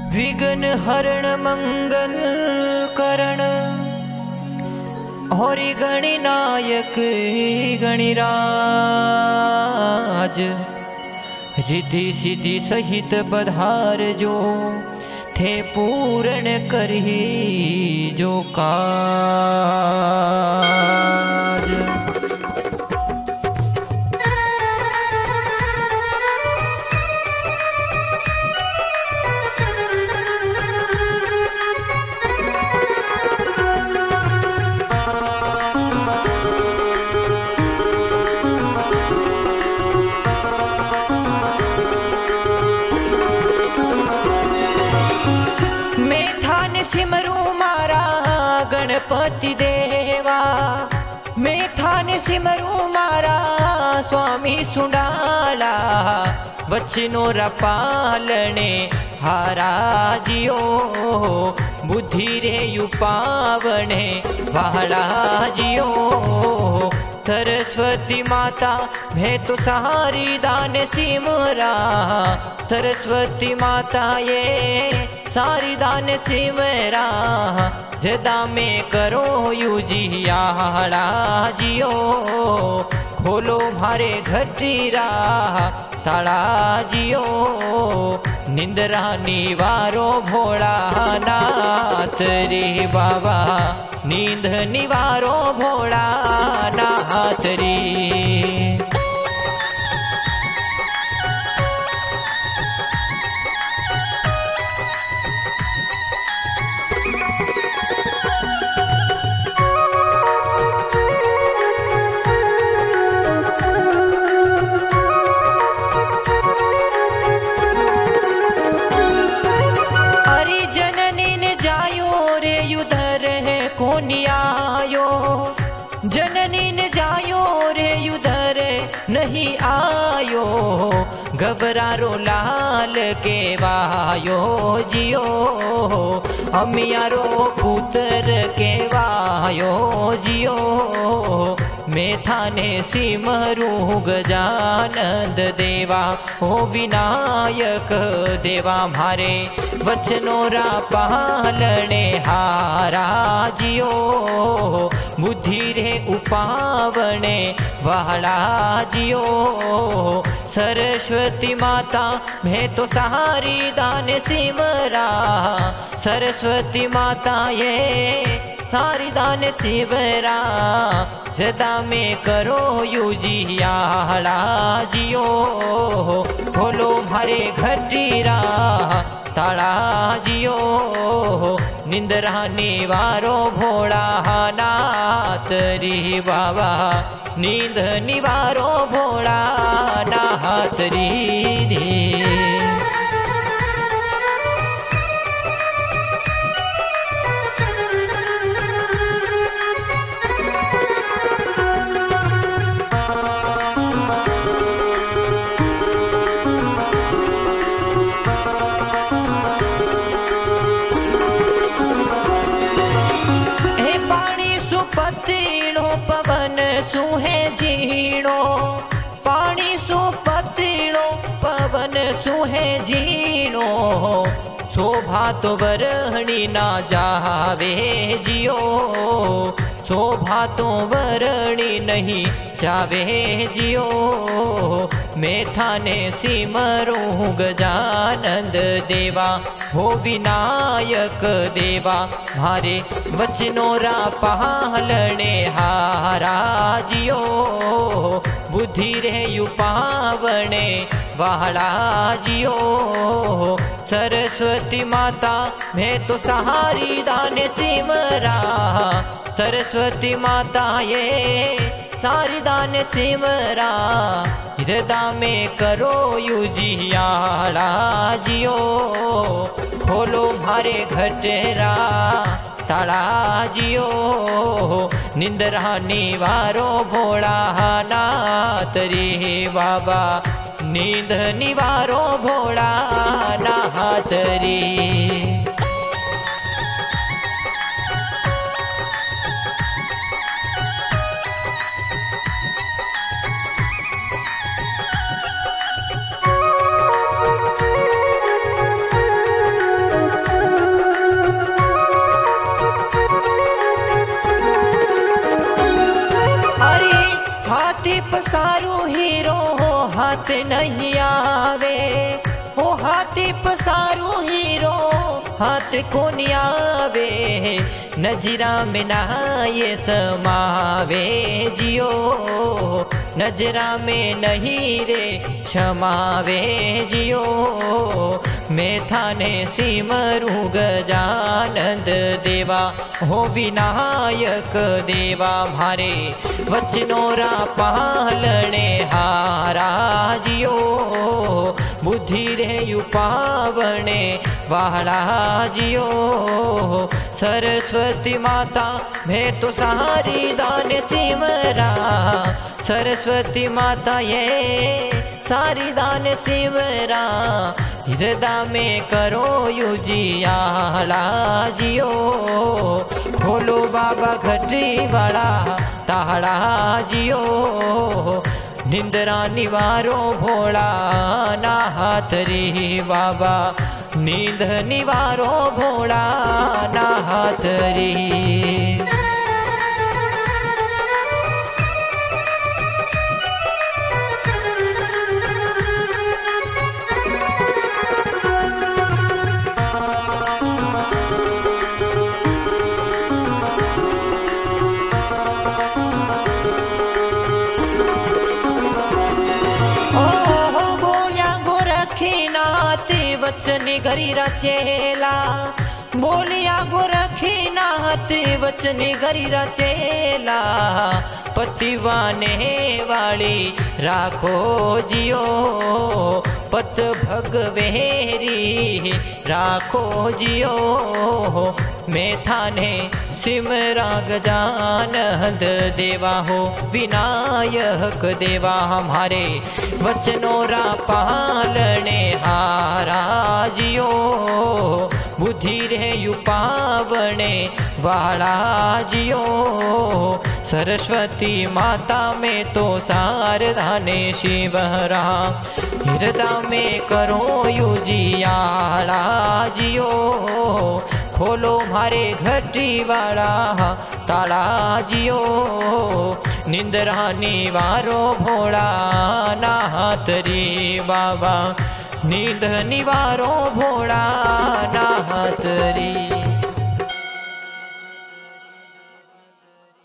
विघ्न हरण मंगल करण और गणनायक गणिराज रिद्धि सिद्धि सहित पधार जो थे पूर्ण करही जो काज। सिमरू मारा गणपति देवा, मैं थाने सिमरू मारा स्वामी सुंडाला, बच्चनों रा पालने हारा जियो, बुद्धि रे युपावने वाला जियो। सरस्वती माता मैं तो सहारी दान सिमरा, सरस्वती माता ये सारी दान सिमरा, जदा में करो युजियाड़ा जियो, खोलो भारे घटीरा ताड़ा जियो, निंद्रा निवारो भोला नाथ रे बाबा, नींद निवारो भोला नाथ रे। कोनी आयो जननी ने जायो रे युधर नहीं आयो, घबरारो लाल के वायो जियो, अमियारो पुत्र के वायो जियो, मैं थाने सिमरू गजानंद देवा, हो विनायक देवा मारे वचनों रा पालने हारा जियो, बुद्धि रे उपावने वाला जियो। सरस्वती माता मैं तो सहारी दान सिमरा, सरस्वती माता ये सारी दान सिमरा, हृदा में करो युजियाड़ा जियो, खोलो भारे घटीरा ताड़ा जियो, निंद्रा निवारो भोला नाथ रे बाबा, नींद निवारो भोला नाथ रे। पवन सुहे झीणो, पानी सु पतीणो पवन सुहे झीणो, शोभा तो वरहणी ना जावे जियो, शोभा तो वरणी नहीं जावे जियो, मैं थाने सिमरूं गजानंद देवा, हो विनायक देवा मारे वचनों रा पालने हारा जियो, बुद्धि रे युपावने वाला जियो। सरस्वती माता मैं तो सहारी दान सिमरा, सरस्वती माता ये सारी दान सिमरा, हृदा में करो युजियाड़ा जियो, खोलो भारे घटेरा ताड़ा जियो, निंद्रा निवारो भोला नाथ रे बाबा, नींद निवारो भोला नाथ रे। नहीं आवे, ओ हाथी पसारू हीरो हाथ को नहीं आवे, नजरा में ना ये समावे जियो, नजरा में नहीं रे क्षमावे जियो। मैं थाने सिमरू गजानंद देवा, हो विनायक देवा मारे वचनोरा पालने हारा जियो, बुद्धि रे पावने वाला जियो। सरस्वती माता मैं तो सारी दान सिमरा, सरस्वती माता ये सारी दान सिमरा, हृदय में करो युजियाला जियो। खोलो बाबा घटी वाला ताड़ा जियो, निंद्रा निवारो भोला ना हाथ री बाबा, नींद निवारो भोला ना हाथ री। वचन गरी रचेला, बोलिया गोरखी नाथ वचन गरी रचेला, पतिवाने वाली राखो जियो, पत भगवेरी राखो जियो। मैं थाने सिमरा गजानंद देवा, हो विनायक देवा हमारे वचनोरा पालने हारा जियो, बुद्धि रे पावने वाला जियो। सरस्वती माता में तो शारदाने शिवरा, हृदय में करो युजियाला जियो। खोलो मारे घटी वाला ताला जियो, निंद्रा निवारो भोला ना हाथ री बाबा, नींद निवारो भोला ना हाथ री।